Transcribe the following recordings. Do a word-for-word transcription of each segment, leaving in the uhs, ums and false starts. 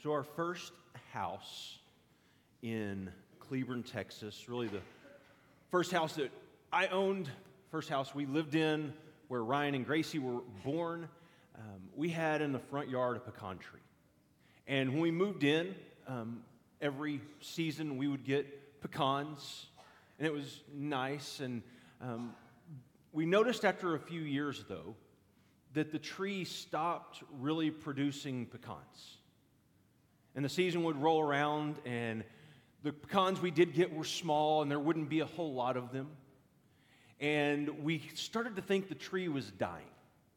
So our first house in Cleburne, Texas, really the first house that I owned, first house we lived in, where Ryan and Gracie were born, um, we had in the front yard a pecan tree. And when we moved in, um, every season we would get pecans, and it was nice. And um, we noticed after a few years, though, that the tree stopped really producing pecans. And the season would roll around, and the pecans we did get were small, and there wouldn't be a whole lot of them. And we started to think the tree was dying.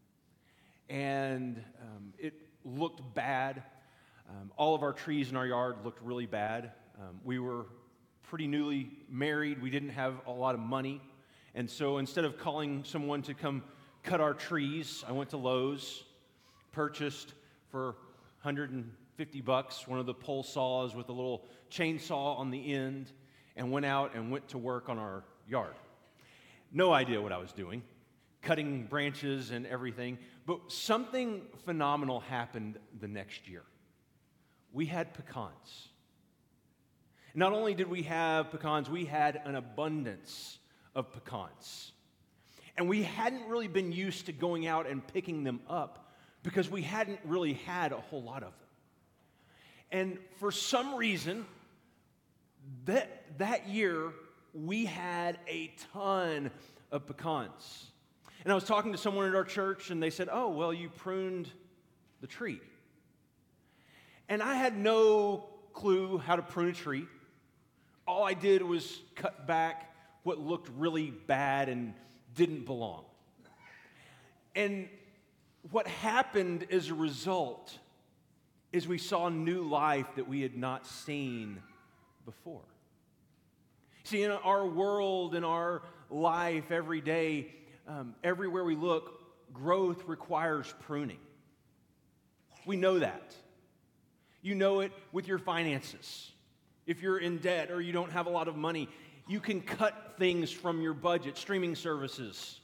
And um, it looked bad. Um, all of our trees in our yard looked really bad. Um, we were pretty newly married. We didn't have a lot of money. And so instead of calling someone to come cut our trees, I went to Lowe's, purchased for one hundred fifty bucks one of the pole saws with a little chainsaw on the end, and went out and went to work on our yard. No idea what I was doing, cutting branches and everything, but something phenomenal happened the next year. We had pecans. Not only did we have pecans, we had an abundance of pecans. And we hadn't really been used to going out and picking them up because we hadn't really had a whole lot of them. And for some reason, that, that year, we had a ton of pecans. And I was talking to someone at our church, and they said, oh, well, you pruned the tree. And I had no clue how to prune a tree. All I did was cut back what looked really bad and didn't belong. And what happened as a result is we saw new life that we had not seen before. See, in our world, in our life every day, um, everywhere we look, growth requires pruning. We know that. You know it with your finances. If you're in debt or you don't have a lot of money, you can cut things from your budget, streaming services.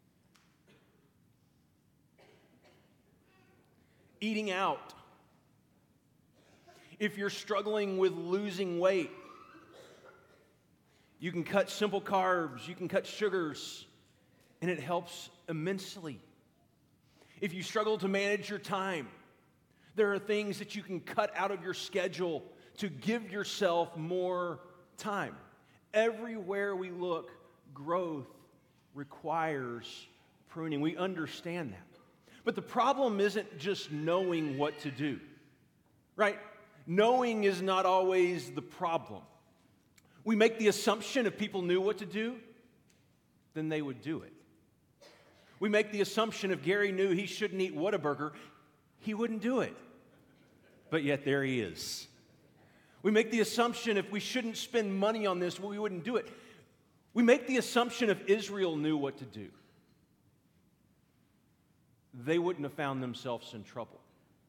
Eating out. If you're struggling with losing weight, you can cut simple carbs, you can cut sugars, and it helps immensely. If you struggle to manage your time, there are things that you can cut out of your schedule to give yourself more time. Everywhere we look, growth requires pruning. We understand that. But the problem isn't just knowing what to do, right? Knowing is not always the problem. We make the assumption if people knew what to do, then they would do it. We make the assumption if Gary knew he shouldn't eat Whataburger, he wouldn't do it. But yet there he is. We make the assumption if we shouldn't spend money on this, well, we wouldn't do it. We make the assumption if Israel knew what to do, they wouldn't have found themselves in trouble.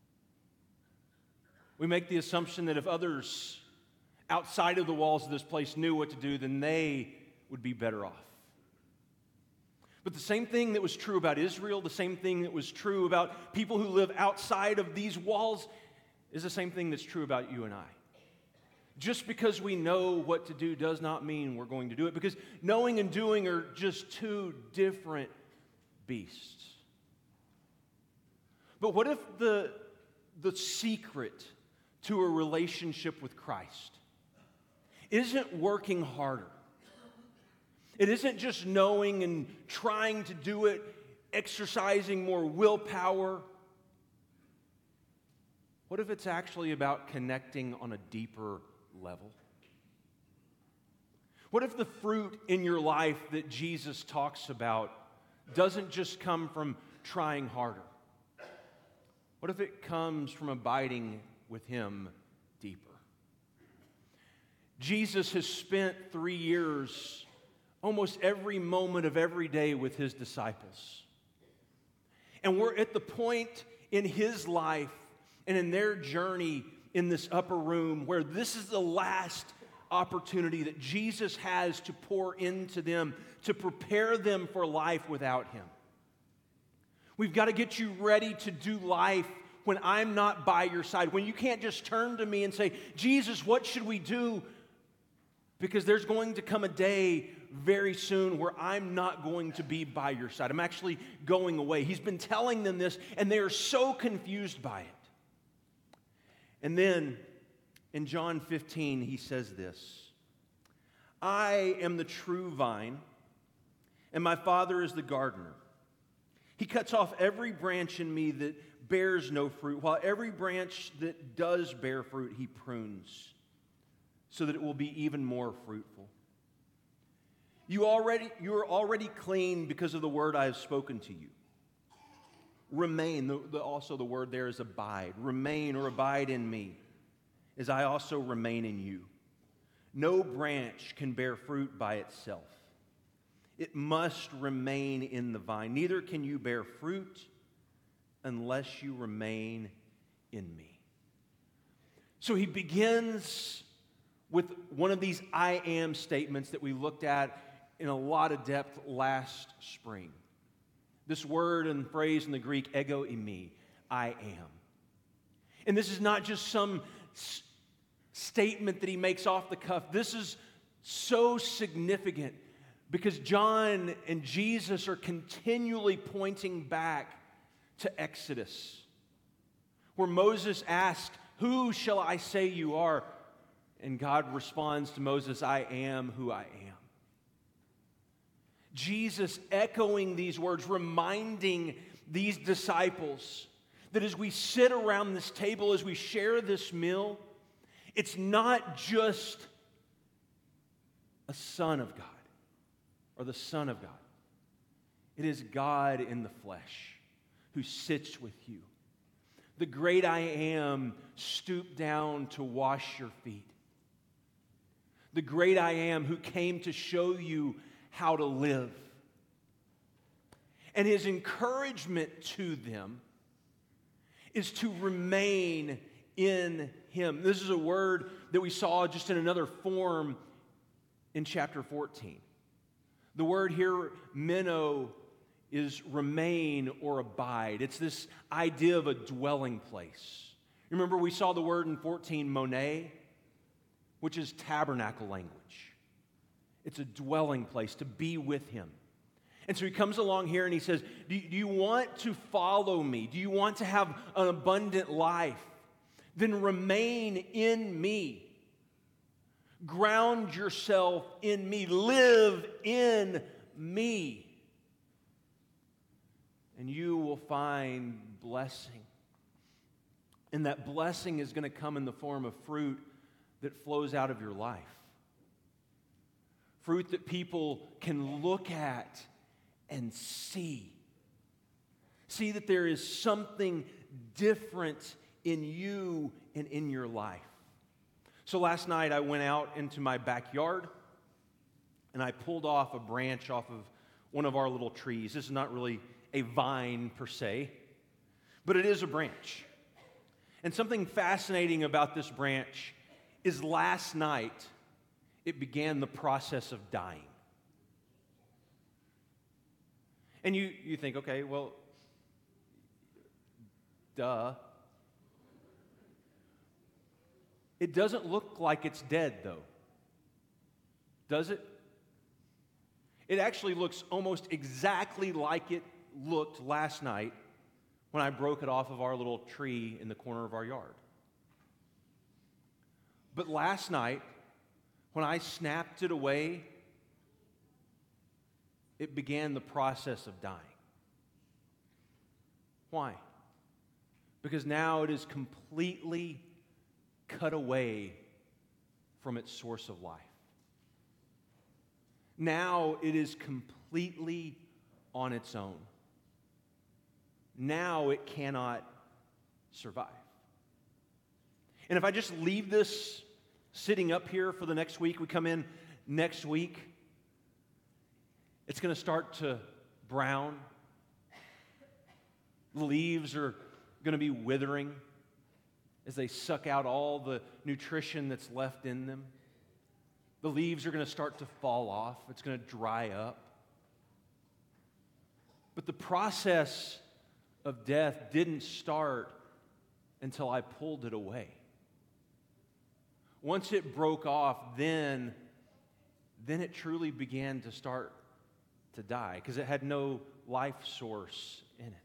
We make the assumption that if others outside of the walls of this place knew what to do, then they would be better off. But the same thing that was true about Israel, the same thing that was true about people who live outside of these walls, is the same thing that's true about you and I. Just because we know what to do does not mean we're going to do it, because knowing and doing are just two different beasts. But what if the, the secret to a relationship with Christ isn't working harder? It isn't just knowing and trying to do it, exercising more willpower. What if it's actually about connecting on a deeper level? What if the fruit in your life that Jesus talks about doesn't just come from trying harder? What if it comes from abiding with Him deeper? Jesus has spent three years, almost every moment of every day, with His disciples. And we're at the point in His life and in their journey in this upper room where this is the last opportunity that Jesus has to pour into them, to prepare them for life without Him. We've got to get you ready to do life when I'm not by your side, when you can't just turn to me and say, Jesus, what should we do? Because there's going to come a day very soon where I'm not going to be by your side. I'm actually going away. He's been telling them this, and they are so confused by it. And then in John fifteen, he says this, I am the true vine, and my Father is the gardener. He cuts off every branch in me that bears no fruit, while every branch that does bear fruit, he prunes, so that it will be even more fruitful. You already, you are already clean because of the word I have spoken to you. Remain, the, the, also the word there is abide. Remain or abide in me, as I also remain in you. No branch can bear fruit by itself. It must remain in the vine. Neither can you bear fruit unless you remain in me. So he begins with one of these I am statements that we looked at in a lot of depth last spring. This word and phrase in the Greek, ego eimi, I am. And this is not just some s- statement that he makes off the cuff. This is so significant because John and Jesus are continually pointing back to Exodus, where Moses asked, who shall I say you are? And God responds to Moses, I am who I am. Jesus echoing these words, reminding these disciples that as we sit around this table, as we share this meal, it's not just a son of God or the Son of God. It is God in the flesh who sits with you. The great I am stooped down to wash your feet. The great I am who came to show you how to live. And his encouragement to them is to remain in him. This is a word that we saw just in another form in chapter fourteen. The word here, meno, is remain or abide. It's this idea of a dwelling place. Remember, we saw the word in fourteen, monet, which is tabernacle language. It's a dwelling place, to be with him. And so he comes along here and he says, do you, do you want to follow me? Do you want to have an abundant life? Then remain in me. Ground yourself in me. Live in me. And you will find blessing. And that blessing is going to come in the form of fruit that flows out of your life. Fruit that people can look at and see. See that there is something different in you and in your life. So last night I went out into my backyard and I pulled off a branch off of one of our little trees. This is not really a vine per se, but it is a branch. And something fascinating about this branch is last night it began the process of dying. And you, you think, okay, well, duh. It doesn't look like it's dead, though. Does it? It actually looks almost exactly like it looked last night when I broke it off of our little tree in the corner of our yard. But last night, when I snapped it away, it began the process of dying. Why? Because now it is completely cut away from its source of life. Now it is completely on its own. Now it cannot survive. And if I just leave this sitting up here for the next week, we come in next week, it's going to start to brown. The leaves are going to be withering as they suck out all the nutrition that's left in them. The leaves are going to start to fall off. It's going to dry up. But the process of death didn't start until I pulled it away. Once it broke off, then, then it truly began to start to die because it had no life source in it.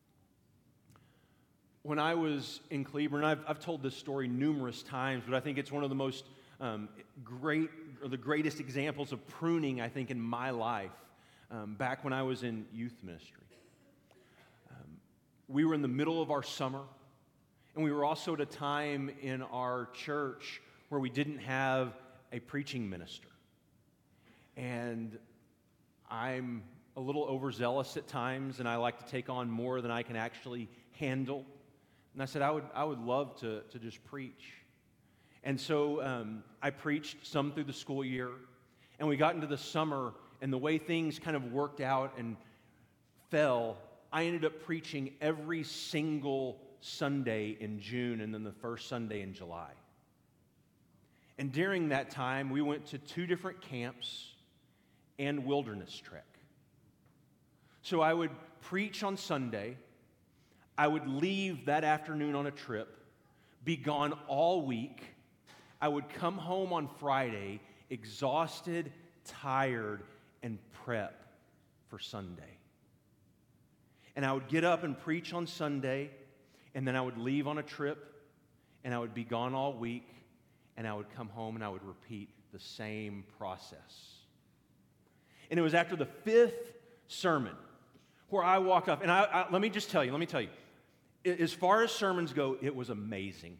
When I was in Cleburne, I've, I've told this story numerous times, but I think it's one of the most um, great, or the greatest examples of pruning, I think, in my life, um, back when I was in youth ministry. Um, we were in the middle of our summer, and we were also at a time in our church where we didn't have a preaching minister. And I'm a little overzealous at times, and I like to take on more than I can actually handle. And I said, I would, I would love to, to just preach. And so um, I preached some through the school year, and we got into the summer, and the way things kind of worked out and fell, I ended up preaching every single Sunday in June and then the first Sunday in July. And during that time, we went to two different camps and wilderness trek. So I would preach on Sunday, I would leave that afternoon on a trip, be gone all week, I would come home on Friday, exhausted, tired, and prep for Sunday. And I would get up and preach on Sunday, and then I would leave on a trip, and I would be gone all week, and I would come home and I would repeat the same process. And it was after the fifth sermon where I walked off, and I, I, let me just tell you, let me tell you, as far as sermons go, it was amazing.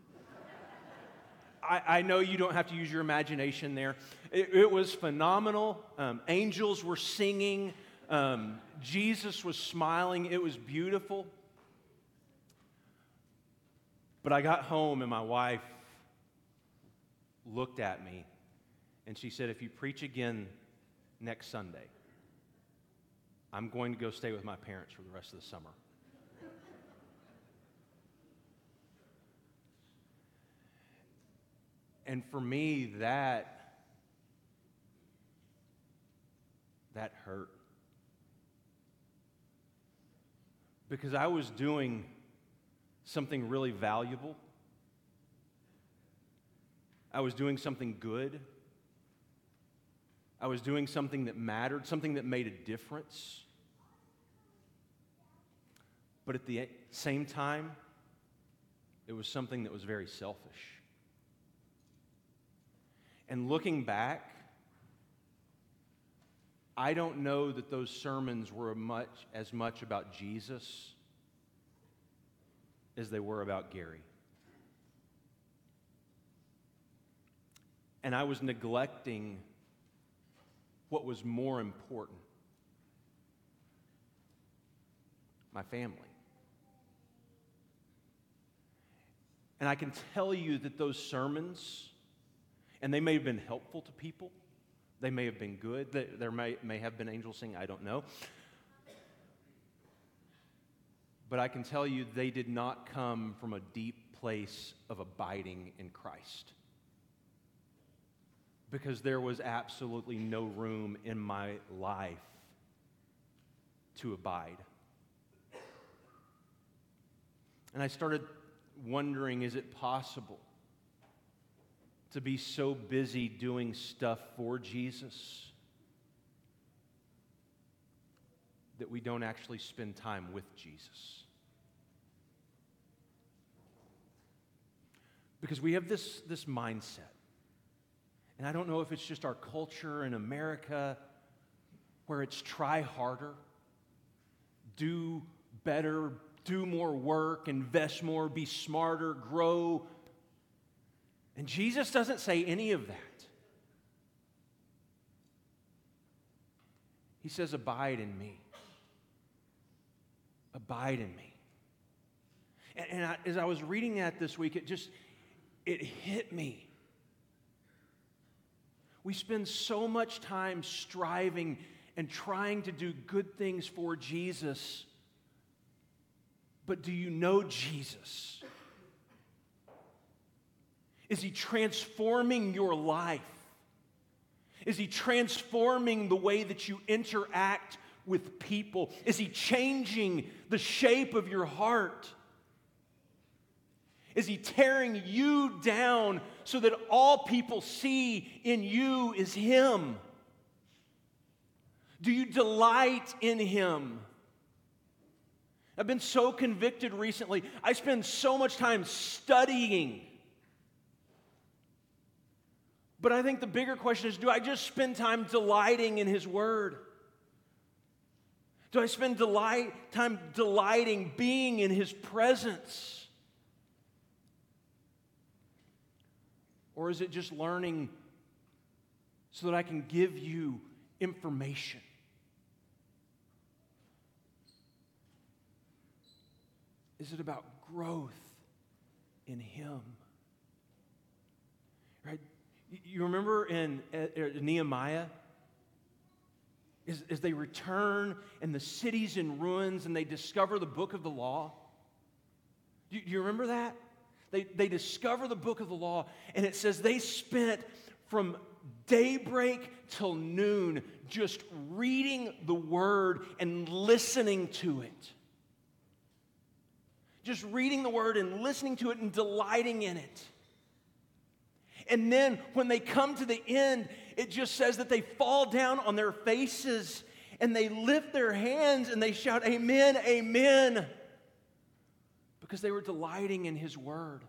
I, I know you don't have to use your imagination there. It, it was phenomenal. Um, angels were singing. Um, Jesus was smiling. It was beautiful. But I got home and my wife looked at me and she said, if you preach again next Sunday, I'm going to go stay with my parents for the rest of the summer. And for me, that, that hurt. Because I was doing something really valuable. I was doing something good. I was doing something that mattered, something that made a difference. But at the same time, it was something that was very selfish. And looking back, I don't know that those sermons were much, as much about Jesus as they were about Gary. And I was neglecting what was more important: my family. And I can tell you that those sermons, and they may have been helpful to people, they may have been good, there may, may have been angels singing, I don't know. But I can tell you they did not come from a deep place of abiding in Christ. Because there was absolutely no room in my life to abide. And I started wondering, is it possible to be so busy doing stuff for Jesus that we don't actually spend time with Jesus? Because we have this, this mindset. And I don't know if it's just our culture in America where it's try harder, do better, do more work, invest more, be smarter, grow. And Jesus doesn't say any of that. He says, abide in me. Abide in me. And, and I, as I was reading that this week, it just, it hit me. We spend so much time striving and trying to do good things for Jesus. But do you know Jesus? Is he transforming your life? Is he transforming the way that you interact with people? Is he changing the shape of your heart? Is he tearing you down so that all people see in you is him? Do you delight in him? I've been so convicted recently. I spend so much time studying. But I think the bigger question is, do I just spend time delighting in his word? Do I spend delight, time delighting, being in his presence? Or is it just learning so that I can give you information? Is it about growth in him? Right? You remember in Nehemiah? As, as they return and the city's in ruins and they discover the book of the law. Do you, do you remember that? They, they discover the book of the law, and it says they spent from daybreak till noon just reading the word and listening to it. Just reading the word and listening to it and delighting in it. And then when they come to the end, it just says that they fall down on their faces and they lift their hands and they shout, "Amen, amen," because they were delighting in his word.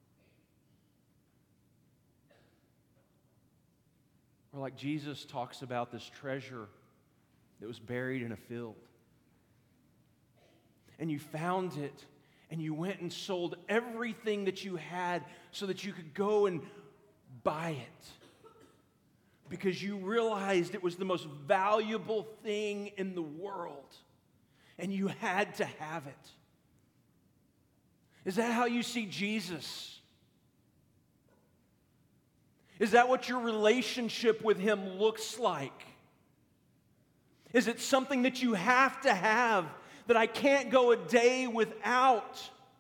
Or like Jesus talks about this treasure that was buried in a field. And you found it, and you went and sold everything that you had so that you could go and buy it. Because you realized it was the most valuable thing in the world, and you had to have it. Is that how you see Jesus? Is that what your relationship with him looks like? Is it something that you have to have, that I can't go a day without?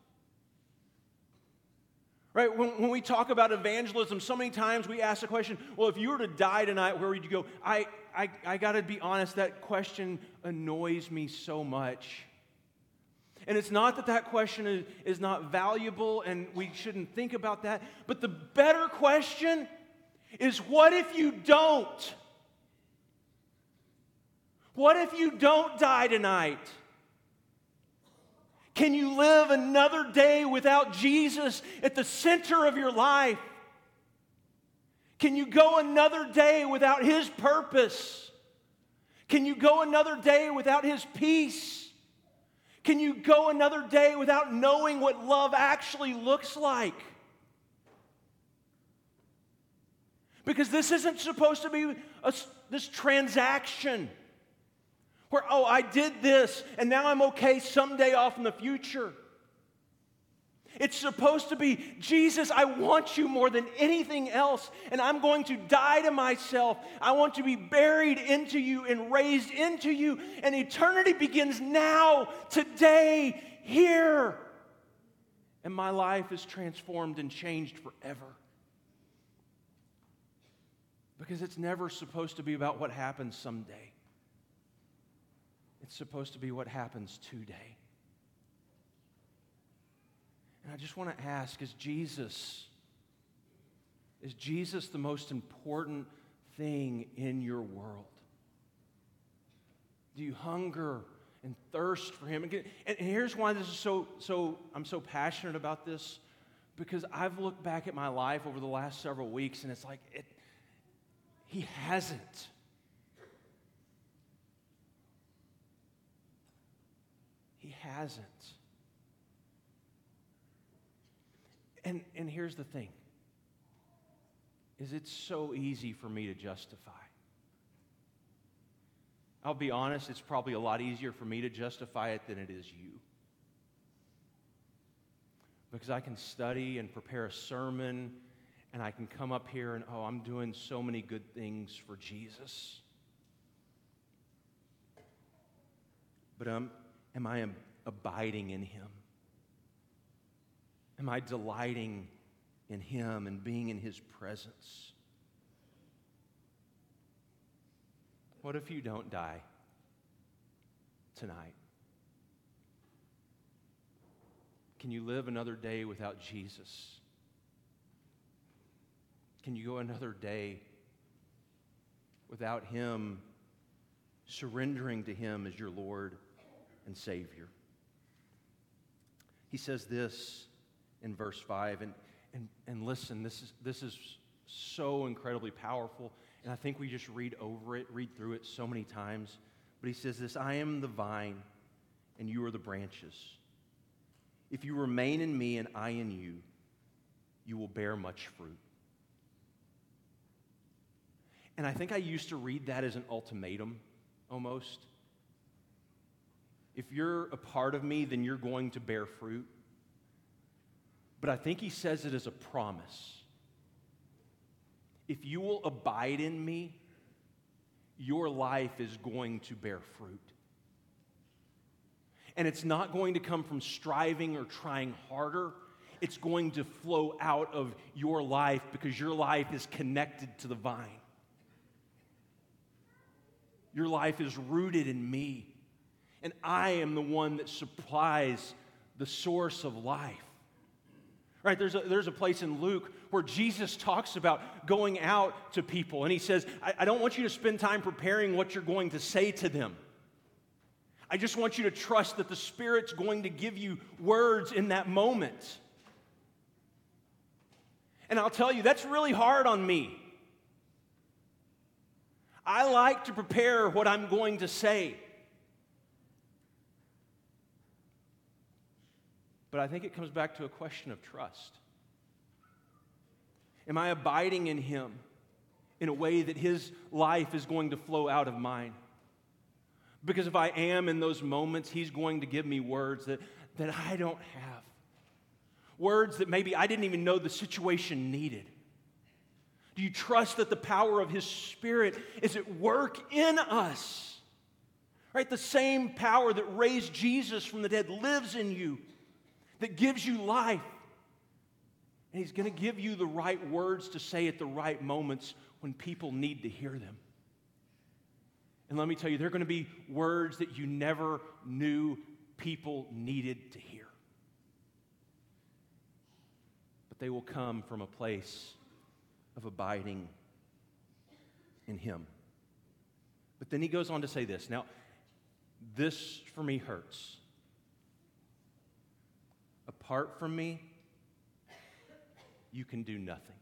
Right? When, when we talk about evangelism, so many times we ask the question, well, if you were to die tonight, where would you go? I, I, I got to be honest, that question annoys me so much. And it's not that that question is, is not valuable and we shouldn't think about that, but the better question is, what if you don't? What if you don't die tonight? Can you live another day without Jesus at the center of your life? Can you go another day without his purpose? Can you go another day without his peace? Can you go another day without knowing what love actually looks like? Because this isn't supposed to be a, this transaction where, oh, I did this and now I'm okay someday off in the future. It's supposed to be, Jesus, I want you more than anything else, and I'm going to die to myself. I want to be buried into you and raised into you, and eternity begins now, today, here. And my life is transformed and changed forever. Because it's never supposed to be about what happens someday. It's supposed to be what happens today. And I just want to ask, is Jesus, is Jesus the most important thing in your world? Do you hunger and thirst for him? And here's why this is so, so I'm so passionate about this, because I've looked back at my life over the last several weeks, and it's like, it, he hasn't. He hasn't. And, and here's the thing, is it's so easy for me to justify. I'll be honest, it's probably a lot easier for me to justify it than it is you. Because I can study and prepare a sermon, and I can come up here and, oh, I'm doing so many good things for Jesus. But um, am I abiding in him? Am I delighting in him and being in his presence? What if you don't die tonight? Can you live another day without Jesus? Can you go another day without Him surrendering to Him as your Lord and Savior? He says this in verse five, and, and, and listen, this is, this is so incredibly powerful, and I think we just read over it, read through it so many times. But he says this, I am the vine, and you are the branches. If you remain in me and I in you, you will bear much fruit. And I think I used to read that as an ultimatum, almost. If you're a part of me, then you're going to bear fruit. But I think he says it as a promise. If you will abide in me, your life is going to bear fruit. And it's not going to come from striving or trying harder. It's going to flow out of your life because your life is connected to the vine. Your life is rooted in me. And I am the one that supplies the source of life. Right, there's a, there's a place in Luke where Jesus talks about going out to people. And he says, I, I don't want you to spend time preparing what you're going to say to them. I just want you to trust that the Spirit's going to give you words in that moment. And I'll tell you, that's really hard on me. I like to prepare what I'm going to say. But I think it comes back to a question of trust. Am I abiding in Him in a way that His life is going to flow out of mine? Because if I am in those moments, He's going to give me words that, that I don't have. Words that maybe I didn't even know the situation needed. Do you trust that the power of His Spirit is at work in us? Right? The same power that raised Jesus from the dead lives in you, that gives you life. And He's going to give you the right words to say at the right moments when people need to hear them. And let me tell you, there are going to be words that you never knew people needed to hear. But they will come from a place of abiding in Him. But then he goes on to say this. Now, this for me hurts. Apart from me, you can do nothing.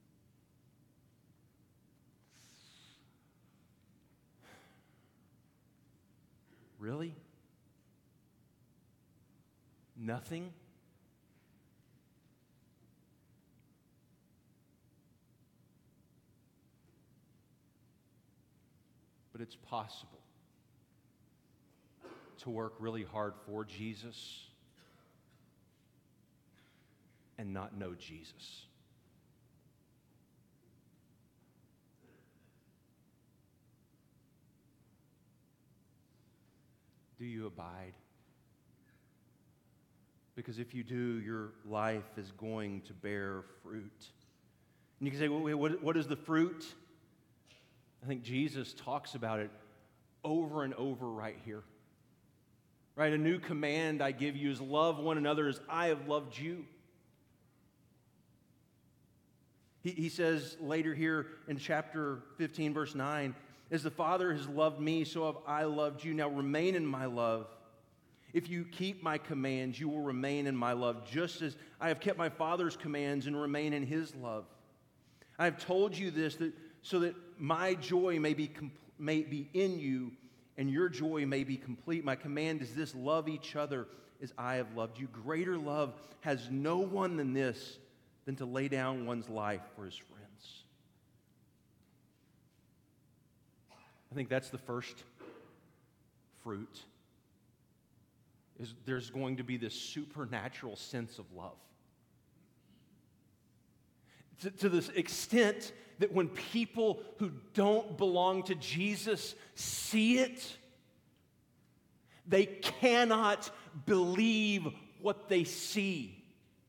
Really? Nothing? But it's possible to work really hard for Jesus and not know Jesus. Do you abide? Because if you do, your life is going to bear fruit. And you can say, well, wait, what, what is the fruit? I think Jesus talks about it over and over right here. Right? A new command I give you is love one another as I have loved you. He, he says later here in chapter fifteen, verse nine, as the Father has loved me, so have I loved you. Now remain in my love. If you keep my commands, you will remain in my love, just as I have kept my Father's commands and remain in His love. I have told you this that, so that my joy may be, com- may be in you and your joy may be complete. My command is this: love each other as I have loved you. Greater love has no one than this, than to lay down one's life for his friends. I think that's the first fruit. Is there's going to be this supernatural sense of love. To, to this extent that when people who don't belong to Jesus see it, they cannot believe what they see.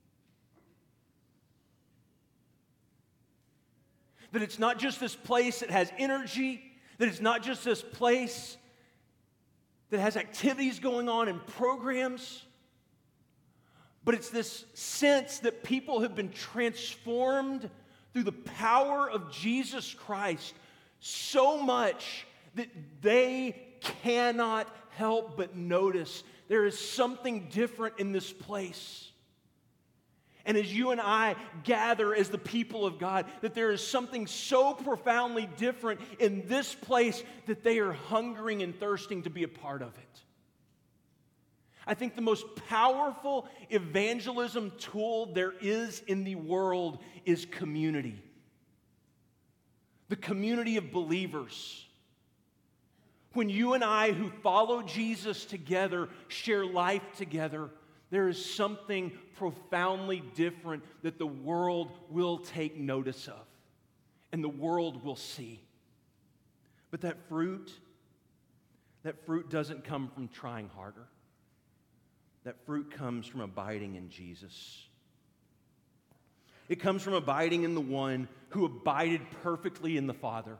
That it's not just this place that has energy, that it's not just this place that has activities going on and programs, But it's this sense that people have been transformed through the power of Jesus Christ so much that they cannot help but notice there is something different in this place. And as you and I gather as the people of God, that there is something so profoundly different in this place that they are hungering and thirsting to be a part of it. I think the most powerful evangelism tool there is in the world is community. The community of believers. When you and I who follow Jesus together share life together, there is something profoundly different that the world will take notice of and the world will see. But that fruit, that fruit doesn't come from trying harder. That fruit comes from abiding in Jesus. It comes from abiding in the one who abided perfectly in the Father,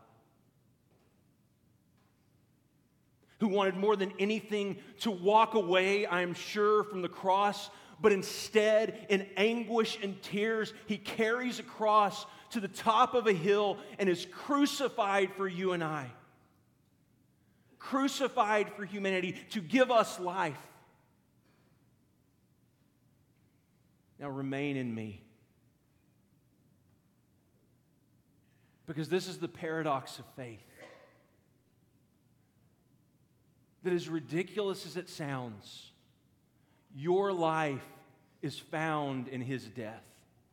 who wanted more than anything to walk away, I am sure, from the cross, but instead, in anguish and tears, he carries a cross to the top of a hill and is crucified for you and I. Crucified for humanity to give us life. Now remain in me. Because this is the paradox of faith. That as ridiculous as it sounds, your life is found in his death.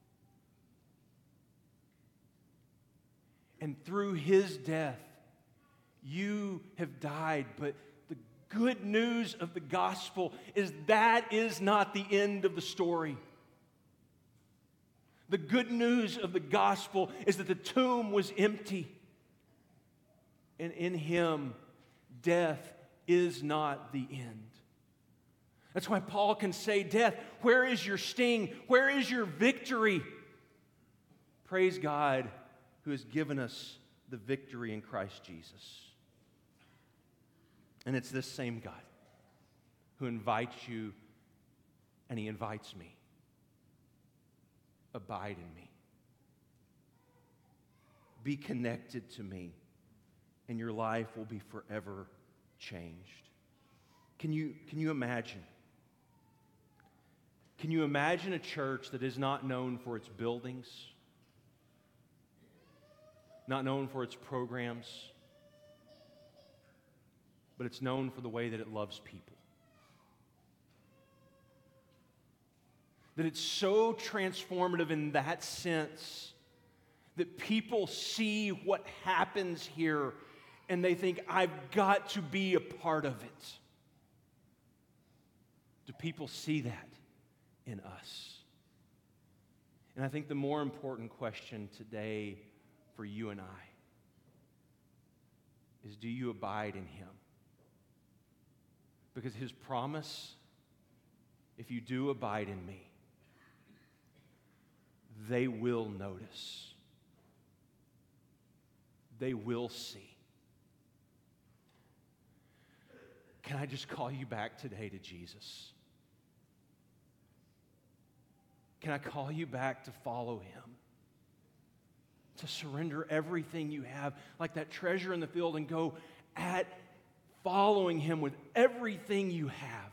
And through his death, you have died. But the good news of the gospel is that is not the end of the story. The good news of the gospel is that the tomb was empty. And in him, death is not the end. That's why Paul can say, death, where is your sting? Where is your victory? Praise God who has given us the victory in Christ Jesus. And it's this same God who invites you, and he invites me. Abide in me. Be connected to me, and your life will be forever changed. Can you, can you imagine? Can you imagine a church that is not known for its buildings, not known for its programs, but it's known for the way that it loves people? That it's so transformative in that sense that people see what happens here and they think, I've got to be a part of it. Do people see that in us? And I think the more important question today for you and I is, do you abide in him? Because his promise, if you do abide in me, they will notice. They will see. Can I just call you back today to Jesus? Can I call you back to follow him? To surrender everything you have, like that treasure in the field, and go at following him with everything you have.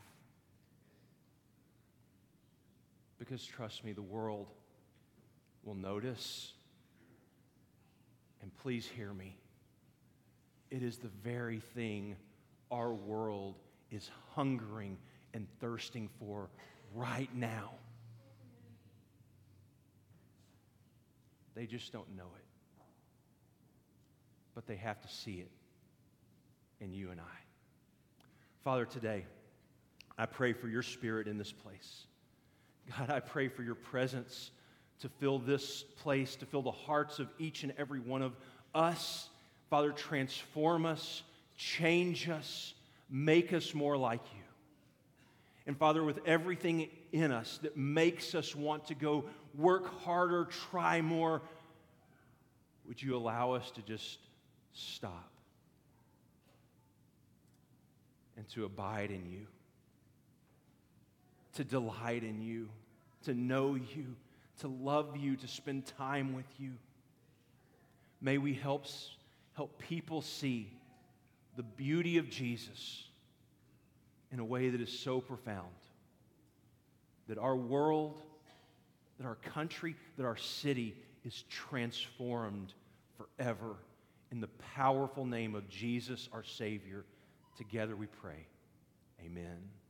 Because trust me, the world will notice. And please hear me. It is the very thing our world is hungering and thirsting for right now. They just don't know it. But they have to see it in you and I. Father, today, I pray for your Spirit in this place. God, I pray for your presence to fill this place, to fill the hearts of each and every one of us. Father, transform us, change us, make us more like you. And Father, with everything in us that makes us want to go work harder, try more, would you allow us to just stop and to abide in you, to delight in you, to know you, to love you, to spend time with you. May we help, help people see the beauty of Jesus in a way that is so profound, that our world, that our country, that our city is transformed forever. In the powerful name of Jesus, our Savior, together we pray. Amen.